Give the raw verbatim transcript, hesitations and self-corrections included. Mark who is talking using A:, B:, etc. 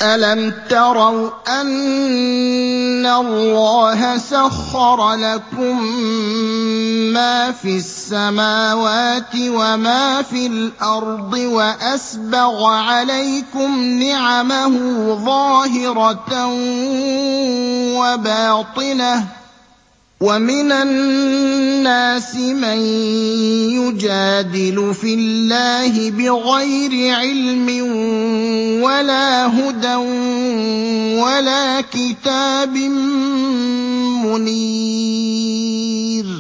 A: أَلَمْ تَرَوْا أَنَّ اللَّهَ سَخَّرَ لَكُم مَّا فِي السَّمَاوَاتِ وَمَا فِي الْأَرْضِ وَأَسْبَغَ عَلَيْكُمْ نِعَمَهُ ظَاهِرَةً وَبَاطِنَةً ۗ وَمِنَ النَّاسِ مَن يُجَادِلُ فِي اللَّهِ بِغَيْرِ عِلْمٍ وَلَا هُدًى وَلَا كِتَابٍ مُّنِيرٍ